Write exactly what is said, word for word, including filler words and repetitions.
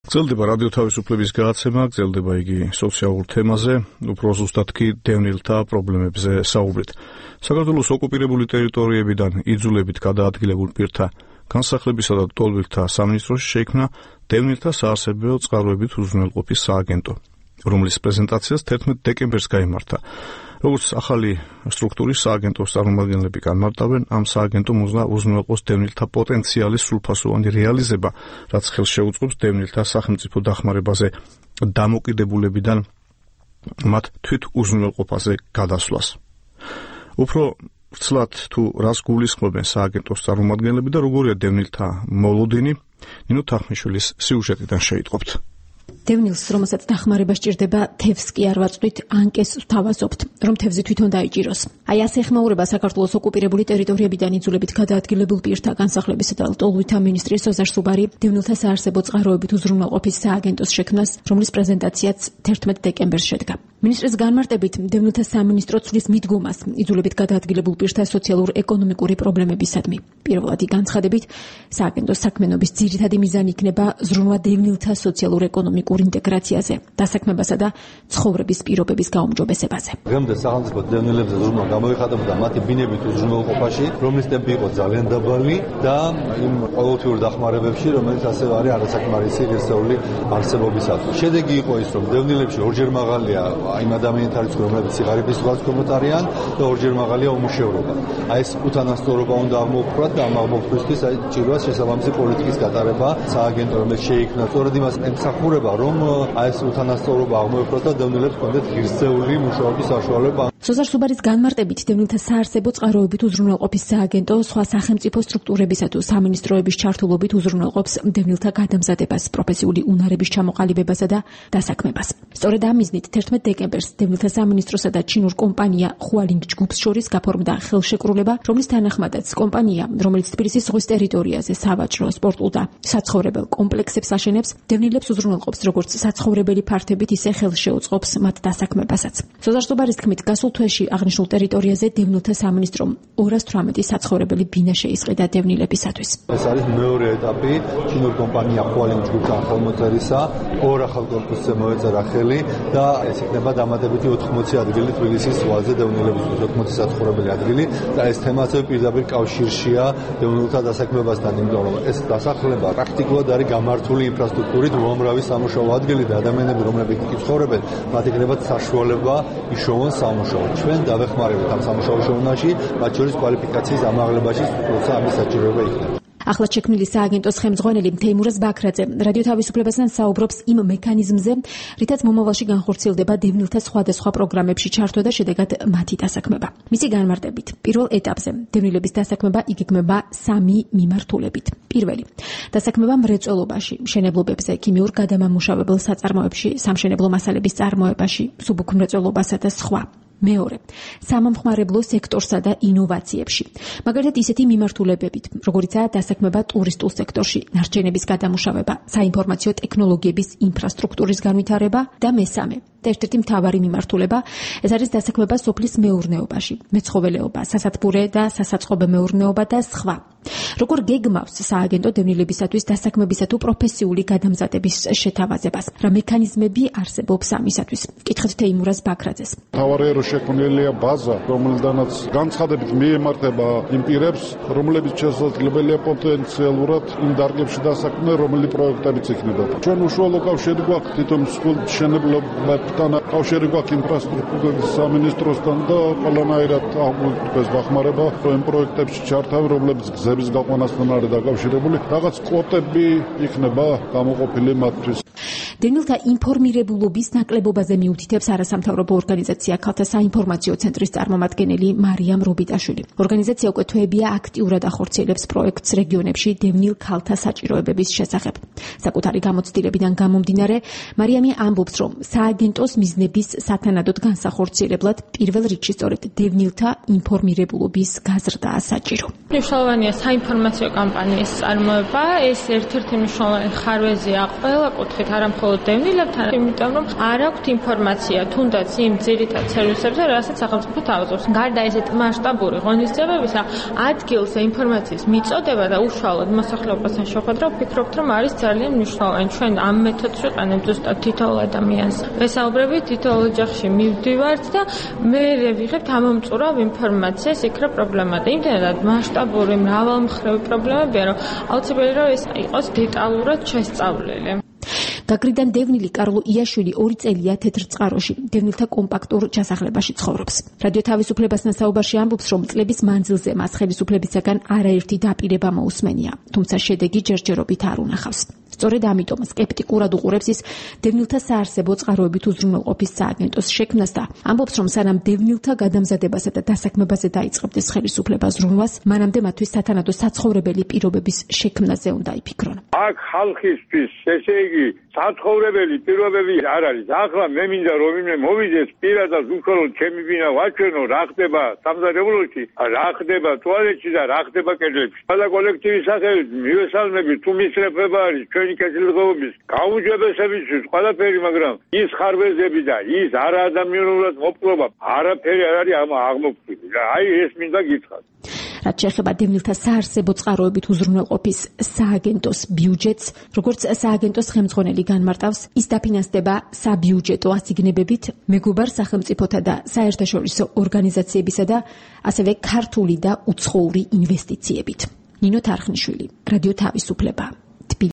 გრძელდება რადიო თავისუფლების გადაცემა, გრძელდება იგი სოციალურ თემაზე, უფრო ზუსტად კი დევნილთა პრობლემებზე საუბრით. საქართველოს ოკუპირებული ტერიტორიებიდან იძულებით გადაადგილებულ პირთა განსახლებისა და ტოლვილთა სამინისტროში შეიქმნა დევნილთა საარსებო წყაროებით უზრუნველყოფის სააგენტო, რომლის პრეზენტაციას თერთმეტ დეკემბერს გაიმართა. როგორც ახალი სტრუქტურის სააგენტოს წარმომადგენლები განმარტავენ, ამ სააგენტომ უზრუნველყოს უზრუნველყოს დევნილთა პოტენციალის სრულფასოვანი რეალიზება, რაც ხელს შეუწყობს დევნილთა სახელმწიფო დახმარებაზე დამოკიდებულებიდან მათ თვით უზრუნველყოფაზე გადასვლას. უფრო ცლად თუ რას გულისხმობენ სააგენტოს წარმომადგენლები და როგორია დევნილთა მოლოდინი, ნინო თახმიშვილის სიუჟეტიდან შეიტყობთ. დევნილს, რომელსაც დახმარება სჭირდება, თევზს კი არ ვაწვდით, ანკეს ვთავაზობთ, რომ თევზი თვითონ დაიჭიროს. აი ასე ეხმაურება საქართველოს ოკუპირებული ტერიტორიებიდან იძულებით გადაადგილებულ პირთა განსახლებისა და ტოლვილთა მინისტრის ოზარ სუბარი დევნილთა საარსებო წყაროებით უზრუნველყოფის სააგენტოს შექმნას, რომლის პრეზენტაციაც თერთმეტ დეკემბერს შედგა. მინისტრის განმარტებით, დევნილთა სამინისტრო ცვლის მიდგომას იძულებით გადაადგილებულ პირთა სოციალურ-ეკონომიკური პრობლემებისადმი. პირველადი განცხადებით, სააგენტოს საქმიანობის ძირითადი მიზანი იქნება ზრუნვა დევნილთა სოციალურ-ეკონომიკურ ინტეგრაციაზე, დასაქმებასა და ცხოვრების პირობების გაუმჯობესებაზე. დღემდე სახელმწიფო დევნილებზე ზრუნვა გამოიხატებოდა მათი ბინებით უზრუნველყოფაში, რომლის ტემპი იყო ძალიან დაბალი და იმ ყოველთვიურ დახმარებებში, რომელიც ასევე არის არასაკმარისი ღირსეული არსებობისათვის. შედეგი იყო ის, რომ დევნილებში ორჯერ მაღალია იმ ადამიანთა რიცხვი, რომლებიც სიღარიბის ზღვაწკომოთ არიან და ორჯერ მაღალია უმუშევრობა. აი ეს უთანასწორობა უნდა აღმოფხვრათ და ამ აღმოფხვისთვის აი ჭირვას შესაბამისი პოლიტიკის გატარება სააგენტო, რომელიც შეიქმნა, სწორედ იმას ემსახურება, რომ აი ეს უთანასწორობა აღმოეფრათ და დევნილებს ჰქონდეთ ღირსეული მუშაობის საშუალება. ოზარ სუბარის განმარტებით, დევნილთა საარსებო წყაროებით უზრუნველყოფის სააგენტო სხვა სახელმწიფო სტრუქტურებისა თუ სამინისტროების ჩართულობით უზრუნველყოფს დევნილთა გადამზადებას, პროფესიული უნარების ჩამოყალიბებასა და დასაქმებას. სწორედ ამ მიზნით თერთმეტ დეკემბერს დევნილთა სამინისტროსა და ჩინურ კომპანია ხუალინგ ჯგუფს შორის გაფორმდა ხელშეკრულება, რომლის თანახმადაც კომპანია, რომელიც თბილისის ზღვის ტერიტორიაზე სავაჭრო, სპორტულ და საცხოვრებელ კომპლექსებს აშენებს, დევნილებს უზრუნველყოფს როგორც საცხოვრებელი ფართებით, ისე ხელს შეუწყობს მათ დასაქმებასაც. ოზარ სუბარის თქმით, გასულ თვეში აღნიშნულ ტერიტორიაზე დევნილთა სამინისტრომ ორას თვრამეტი საცხოვრებელი ბინა შეისყიდა დევნილებისათვის. ეს არის მეორე ეტაპი ჩინურ კომპანია ხუალინგ ჯგუფთან ხელმოწერისა, ორ ახალ კორპუსზე მოეწერა ხელი და ეს იქნება დამატებითი ოთხმოცი ადგილი თბილისის ზღვაზე დევნილებისთვის, ოთხმოცი საცხოვრებელი ადგილი და ეს თემა ასევე პირდაპირ კავშირშია დევნილთა დასაქმებასთან, იმიტომ რომ ეს დასახლება პრაქტიკულად არის გამართული ინფრასტრუქტურით, უამრავი სამუშაო ადგილი და ადამიანები, რომლებიც იქ ცხოვრობენ, მათ იქნებათ საშუალება იშოვონ სამუშაო. ჩვენ დავეხმარებით ამ სამუშაო შოვნაში, მათ შორის კვალიფიკაციის ამაღლებაში, როცა ამის საჭიროება იქნება. ახლა შექმნილი სააგენტოს ხელმძღვანელი თეიმურაზ ბაქრაძე რადიო თავისუფლებასთან საუბრობს იმ მექანიზმზე, რითაც მომავალში განხორციელდება დევნილთა სხვადასხვა პროგრამებში ჩართვა და შედეგად მათი დასაქმება. მისი განმარტებით, პირველ ეტაპზე დევნილების დასაქმება იგეგმება სამი მიმართულებით. პირველი, დასაქმება მრეწველობაში, მშენებლობებზე, ქიმიურ გადამამუშავებელ საწარმოებში, სამშენებლო მასალების წარმოებაში, სუბუქმრეწველობასა და სხვა. მეორე, სამომხმარებლო სექტორსა და ინოვაციებში. მაგალითად ისეთი მიმართულებებით, როგორიცაა დასაქმება ტურისტულ სექტორში, ნარჩენების გადამუშავება, საინფორმაციო ტექნოლოგიების ინფრასტრუქტურის განვითარება და მესამე, და ერთ-ერთი მთავარი მიმართულება, ეს არის დასაქმება სოფლის მეურნეობაში, მეცხოველეობა, სასათბურე და სასაწყობე მეურნეობა და სხვა. როგორ გეგმავს სააგენტო დევნილებისათვის დასაქმებისა თუ პროფესიული გადამზადების შეთავაზებას? რა მექანიზმები არსებობს ამისათვის? კითხეთ თეიმურაზ ბაქრაძეს. მთავარი რო შექმნილია ბაზა, რომელიდანაც განცხადებით მიემართება იმ პირებს, რომლებიც შესაძლებელია პოტენციალურად იმ დარგებში დასაქმდნენ, რომელი პროექტებიც იქნება. ჩვენ უშუალო კავშირი გვაქვს თვითონ მშენებლობებთან, კავშირი გვაქვს ინფრასტრუქტურის სამინისტროსთან და ყველანაირად აგვიქვეს დახმარება იმ პროექტებში ჩართავ, რომლებიც გზების გაყვანასთან არის დაკავშირებული, რაღაც კვოტები იქნება გამოყოფილი მათთვის. დევნილთა ინფორმირებულობის ნაკლებობაზე მიუთითებს არასამთავრობო ორგანიზაცია ქალთა საინფორმაციო ცენტრის წარმომადგენელი მარიამ რობიტაშვილი. ორგანიზაცია უკვე თვეებია აქტიურად ახორციელებს პროექტს რეგიონებში დევნილ ქალთა საჭიროებების შესახებ. საკუთარი გამოცდილებიდან გამომდინარე, მარიამი ამბობს, რომ სააგენტოს მიზნების სათანადოდ განსახორციელებლად პირველ რიგში სწორედ დევნილთა ინფორმირებულობის გაზრდაა საჭირო. მნიშვნელოვანია საინფორმაციო კამპანიის წარმოება, ეს ერთ-ერთი მნიშვნელოვანი ხარვეზია ყველა კუთხით, არა მხოლოდ მხოლოდ დევნილებთან, იმიტომ რომ არ აქვთ ინფორმაცია თუნდაც იმ ძირითად სერვისებზე, რასაც სახელმწიფო თავაზობს. გარდა ესეთ მასშტაბური ღონისძიებებისა, ადგილზე ინფორმაციის მიწოდება და უშუალოდ მოსახლეობასთან შეხვედრა ვფიქრობთ, რომ არის ძალიან მნიშვნელოვანი. ჩვენ ამ მეთოდს ვიყენებთ ზუსტად თითოეულ ადამიანს. ვესაუბრებით თითოეულ ოჯახში მივდივართ და მე ვიღებთ ამომწურავ ინფორმაციას, იქ რა პრობლემაა. იმდენად მასშტაბური მრავალმხრივი პრობლემებია, რომ აუცილებელი რომ ეს იყოს დეტალურად შესწავლილი. გაგრიდან დევნილი კარლო იაშვილი ორი წელია თეთრ წყაროში, დევნილთა კომპაქტურ ჩასახლებაში ცხოვრობს. რადიო თავისუფლებასთან საუბარში ამბობს, რომ წლების მანძილზე მას ხელისუფლებისაგან არაერთი დაპირება მოусმენია, თუმცა შედეგი ჯერჯერობით არ უნახავს. სწორედ ამიტომ სკეპტიკურად უყურებს ის დევნილთა საარსებო წყაროებით უზრუნველყოფის სააგენტოს შექმნას და ამბობს, რომ სანამ დევნილთა გადამზადებასა და დასაქმებაზე დაიწყებდეს ხელისუფლება ზრუნვას, მანამდე მათთვის სათანადო საცხოვრებელი პირობების შექმნაზე უნდა იფიქრონ. აქ ხალხისთვის, ესე იგი, საცხოვრებელი პირობები არ არის. ახლა მე მინდა რომ იმე მოვიდეს პირადად უხალოდ ჩემი ბინა ვაჩვენო, რა ხდება სამზარეულოში, რა ხდება ტუალეტში და რა ხდება კედლებში. ყველა კოლექტივის სახელით მივესალმებით, თუ მისწრაფება არის ჩვენი კეთილდღეობის გაუჯებესებისთვის ყველაფერი, მაგრამ ის ხარვეზები და ის არაადამიანურად მოპყრობა არაფერი არ არის ამ აღმოფხვრილი. აი ეს მინდა გითხრათ. რაც შეეხება დევნილთა საარსებო წყაროებით უზრუნველყოფის სააგენტოს ბიუჯეტს, როგორც სააგენტოს ხელმძღვანელი განმარტავს, ის დაფინანსდება საბიუჯეტო ასიგნებებით, მეგობარ სახელმწიფოთა და საერთაშორისო ორგანიზაციებისა და ასევე ქართული და უცხოური ინვესტიციებით. ნინო თარხნიშვილი, რადიო თავისუფლება.